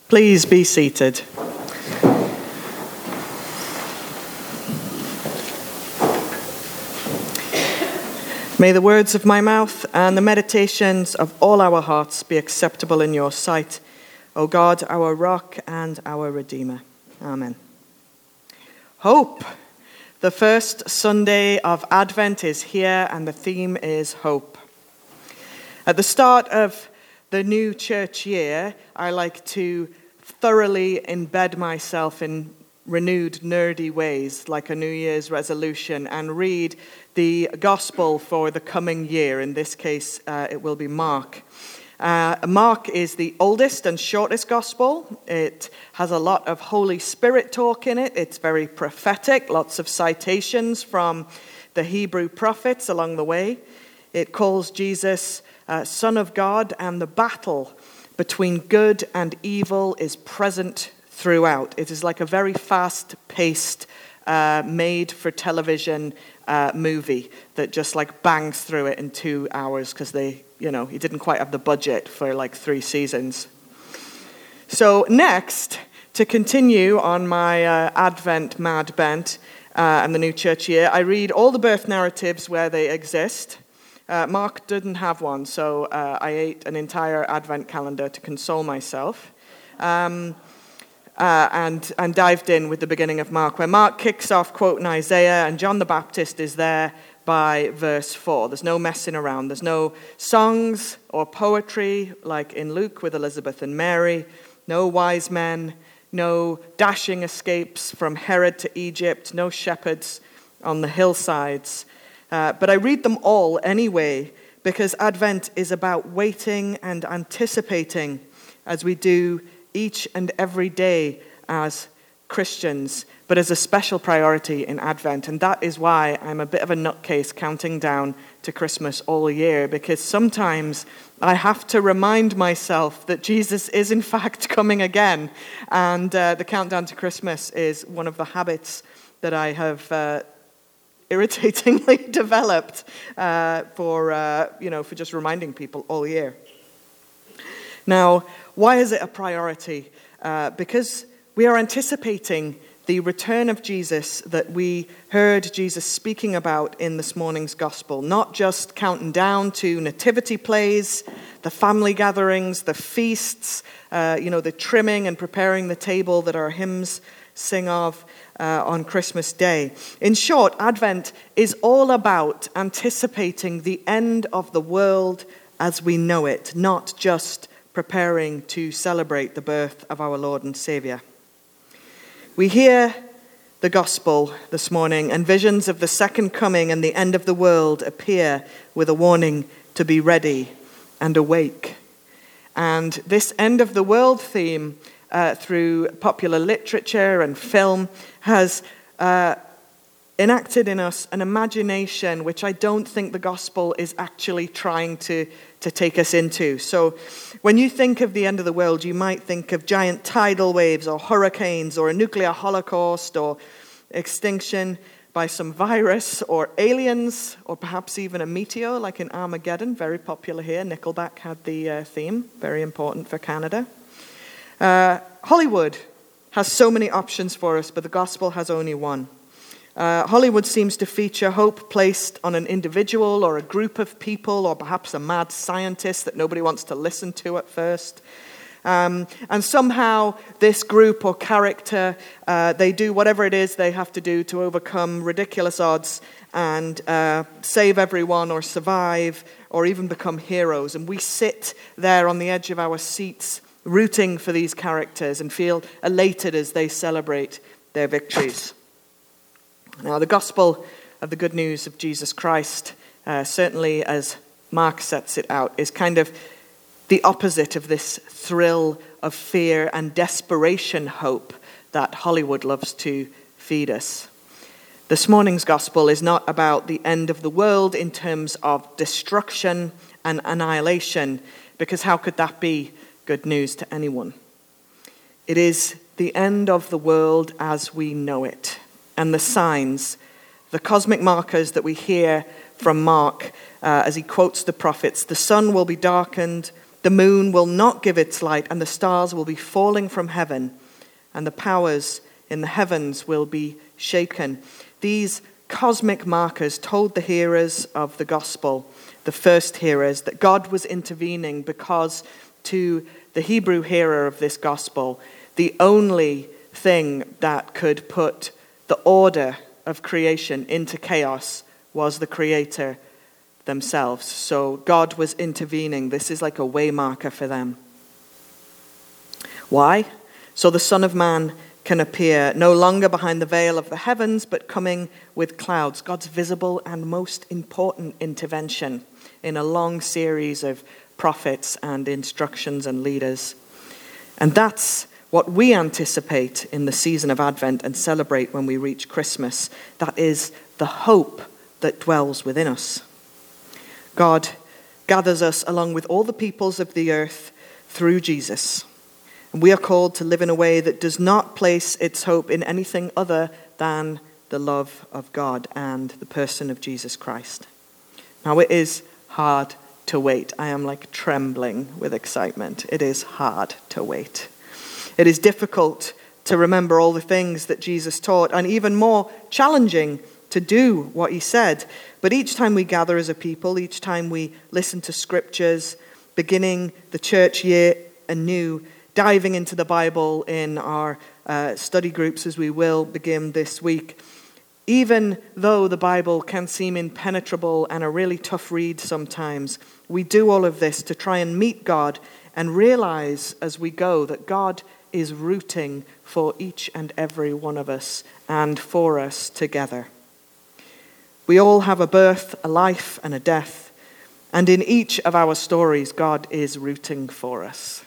Please be seated. May the words of my mouth and the meditations of all our hearts be acceptable in your sight, O God, our rock and our Redeemer. Amen. Hope. The first Sunday of Advent is here, and the theme is hope. At the start of the new church year, I like to thoroughly embed myself in renewed nerdy ways, like a New Year's resolution, and read the gospel for the coming year. In this case, it will be Mark. Mark is the oldest and shortest gospel. It has a lot of Holy Spirit talk in it. It's very prophetic, lots of citations from the Hebrew prophets along the way. It calls Jesus Son of God, and the battle between good and evil is present throughout. It is like a very fast-paced, made-for-television movie that just like bangs through it in 2 hours because he didn't quite have the budget for like 3 seasons. So next, to continue on my Advent mad bent and the new church year, I read all the birth narratives where they exist. Mark didn't have one, so I ate an entire Advent calendar to console myself. And dived in with the beginning of Mark, where Mark kicks off quoting Isaiah, and John the Baptist is there by verse 4. There's no messing around. There's no songs or poetry like in Luke with Elizabeth and Mary, no wise men, no dashing escapes from Herod to Egypt, no shepherds on the hillsides. But I read them all anyway, because Advent is about waiting and anticipating as we do each and every day as Christians, but as a special priority in Advent. And that is why I'm a bit of a nutcase counting down to Christmas all year, because sometimes I have to remind myself that Jesus is in fact coming again. And the countdown to Christmas is one of the habits that I have irritatingly developed for just reminding people all year. Now, why is it a priority? Because we are anticipating the return of Jesus that we heard Jesus speaking about in this morning's gospel. Not just counting down to nativity plays, the family gatherings, the feasts, the trimming and preparing the table that our hymns sing of on Christmas Day. In short, Advent is all about anticipating the end of the world as we know it, not just preparing to celebrate the birth of our Lord and Savior. We hear the gospel this morning, and visions of the second coming and the end of the world appear with a warning to be ready and awake. And this end of the world theme through popular literature and film has enacted in us an imagination which I don't think the gospel is actually trying to take us into. So when you think of the end of the world, you might think of giant tidal waves or hurricanes or a nuclear holocaust or extinction by some virus or aliens or perhaps even a meteor like in Armageddon, very popular here. Nickelback had the theme, very important for Canada. Hollywood has so many options for us, but the gospel has only one. Hollywood seems to feature hope placed on an individual or a group of people or perhaps a mad scientist that nobody wants to listen to at first. And somehow this group or character, they do whatever it is they have to do to overcome ridiculous odds and save everyone or survive or even become heroes. And we sit there on the edge of our seats rooting for these characters and feel elated as they celebrate their victories. Now, the gospel of the good news of Jesus Christ, certainly as Mark sets it out, is kind of the opposite of this thrill of fear and desperation hope that Hollywood loves to feed us. This morning's gospel is not about the end of the world in terms of destruction and annihilation, because how could that be good news to anyone? It is the end of the world as we know it. And the signs, the cosmic markers that we hear from Mark as he quotes the prophets: the sun will be darkened, The moon will not give its light, and the stars will be falling from heaven, and the powers in the heavens will be shaken. These cosmic markers told the hearers of the gospel, the first hearers, that God was intervening, because to the Hebrew hearer of this gospel, the only thing that could put the order of creation into chaos was the Creator themselves. So God was intervening. This is like a waymarker for them. Why? So the Son of Man can appear no longer behind the veil of the heavens, but coming with clouds. God's visible and most important intervention in a long series of prophets and instructions and leaders. And that's what we anticipate in the season of Advent and celebrate when we reach Christmas. That is the hope that dwells within us. God gathers us along with all the peoples of the earth through Jesus. And we are called to live in a way that does not place its hope in anything other than the love of God and the person of Jesus Christ. Now, it is hard to wait. I am like trembling with excitement. It is hard to wait. It is difficult to remember all the things that Jesus taught, and even more challenging to do what he said. But each time we gather as a people, each time we listen to scriptures, beginning the church year anew, diving into the Bible in our study groups as we will begin this week, even though the Bible can seem impenetrable and a really tough read sometimes, we do all of this to try and meet God and realize as we go that God is rooting for each and every one of us and for us together. We all have a birth, a life, and a death, and in each of our stories, God is rooting for us.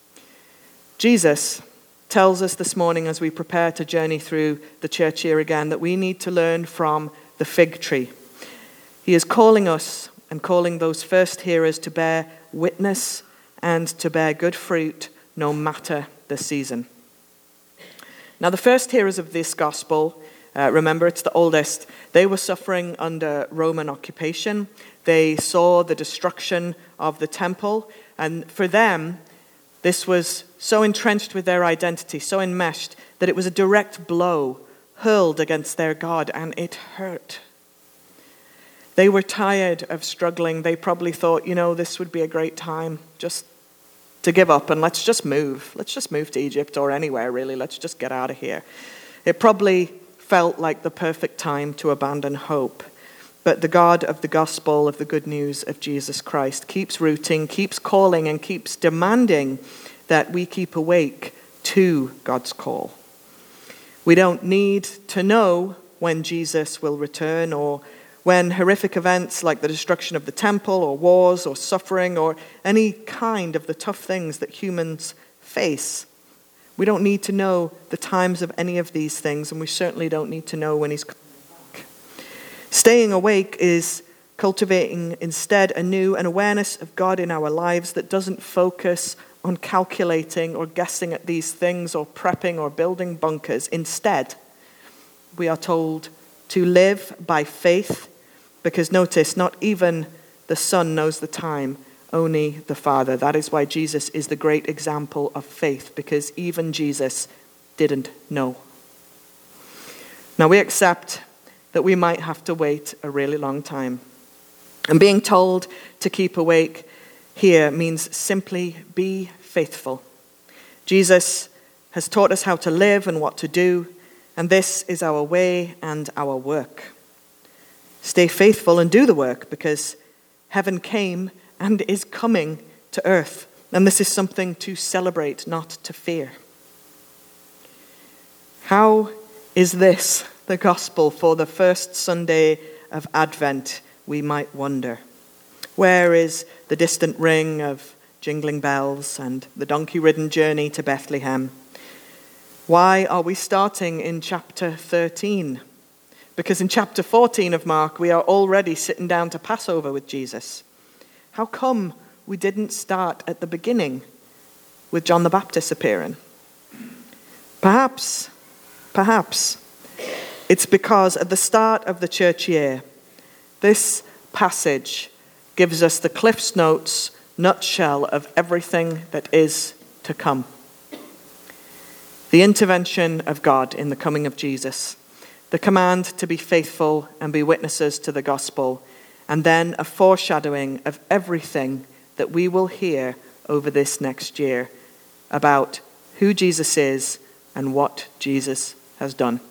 Jesus tells us this morning as we prepare to journey through the church year again that we need to learn from the fig tree. He is calling us and calling those first hearers to bear witness and to bear good fruit no matter the season. Now, the first hearers of this gospel, remember it's the oldest, they were suffering under Roman occupation. They saw the destruction of the temple, and for them, this was so entrenched with their identity, so enmeshed, that it was a direct blow hurled against their God, and it hurt. They were tired of struggling. They probably thought, this would be a great time just to give up and let's just move. Let's just move to Egypt or anywhere, really. Let's just get out of here. It probably felt like the perfect time to abandon hope. But the God of the gospel, of the good news of Jesus Christ, keeps rooting, keeps calling, and keeps demanding that we keep awake to God's call. We don't need to know when Jesus will return, or when horrific events like the destruction of the temple, or wars, or suffering, or any kind of the tough things that humans face. We don't need to know the times of any of these things, and we certainly don't need to know when he's coming back. Staying awake is cultivating instead anew an awareness of God in our lives that doesn't focus on calculating or guessing at these things or prepping or building bunkers. Instead, we are told to live by faith, because notice, not even the Son knows the time, only the Father. That is why Jesus is the great example of faith, because even Jesus didn't know. Now we accept that we might have to wait a really long time. And being told to keep awake here means simply be faithful. Jesus has taught us how to live and what to do, and this is our way and our work. Stay faithful and do the work, because heaven came and is coming to earth. And this is something to celebrate, not to fear. How is this the gospel for the first Sunday of Advent, we might wonder? Where is the distant ring of jingling bells and the donkey-ridden journey to Bethlehem? Why are we starting in chapter 13? Because in chapter 14 of Mark, we are already sitting down to Passover with Jesus. How come we didn't start at the beginning with John the Baptist appearing? Perhaps it's because at the start of the church year, this passage gives us the Cliff's Notes nutshell of everything that is to come. The intervention of God in the coming of Jesus, the command to be faithful and be witnesses to the gospel, and then a foreshadowing of everything that we will hear over this next year about who Jesus is and what Jesus has done.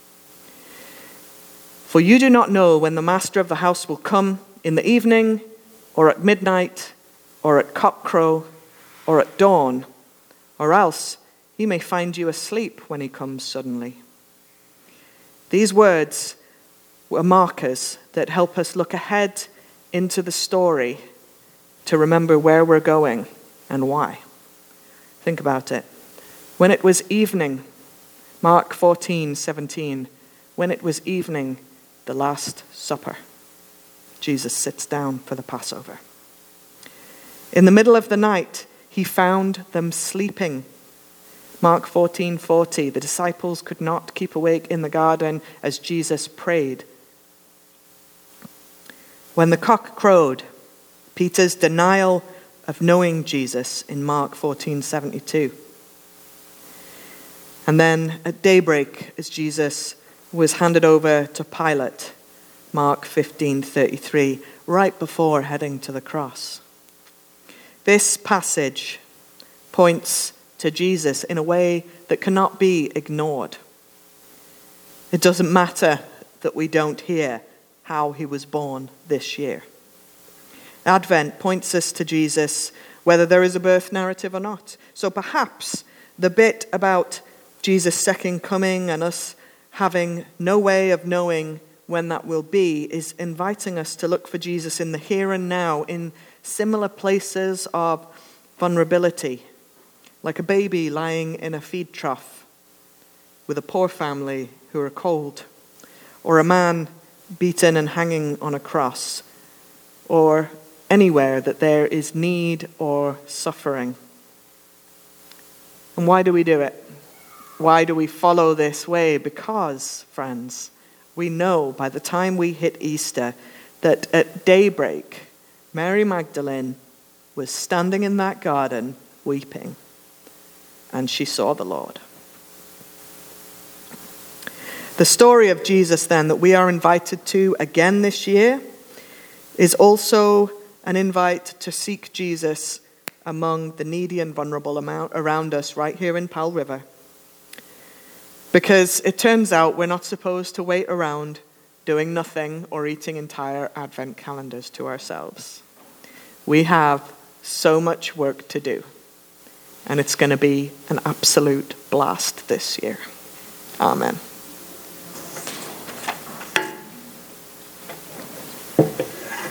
For you do not know when the master of the house will come, in the evening, or at midnight, or at cockcrow, or at dawn, or else he may find you asleep when he comes suddenly. These words were markers that help us look ahead into the story to remember where we're going and why. Think about it. When it was evening, Mark 14:17, when it was evening, the Last Supper, Jesus sits down for the Passover. In the middle of the night, he found them sleeping. Mark 14:40, the disciples could not keep awake in the garden as Jesus prayed. When the cock crowed, Peter's denial of knowing Jesus in Mark 14:72. And then at daybreak, as Jesus was handed over to Pilate, Mark 15:33, right before heading to the cross. This passage points to Jesus in a way that cannot be ignored. It doesn't matter that we don't hear how he was born this year. Advent points us to Jesus whether there is a birth narrative or not. So perhaps the bit about Jesus' second coming and us having no way of knowing when that will be is inviting us to look for Jesus in the here and now, in similar places of vulnerability, like a baby lying in a feed trough with a poor family who are cold, or a man beaten and hanging on a cross, or anywhere that there is need or suffering. And why do we do it? Why do we follow this way? Because, friends, we know by the time we hit Easter that at daybreak, Mary Magdalene was standing in that garden weeping, and she saw the Lord. The story of Jesus, then, that we are invited to again this year is also an invite to seek Jesus among the needy and vulnerable around us right here in Powell River. Because it turns out we're not supposed to wait around doing nothing or eating entire Advent calendars to ourselves. We have so much work to do, and it's going to be an absolute blast this year. Amen.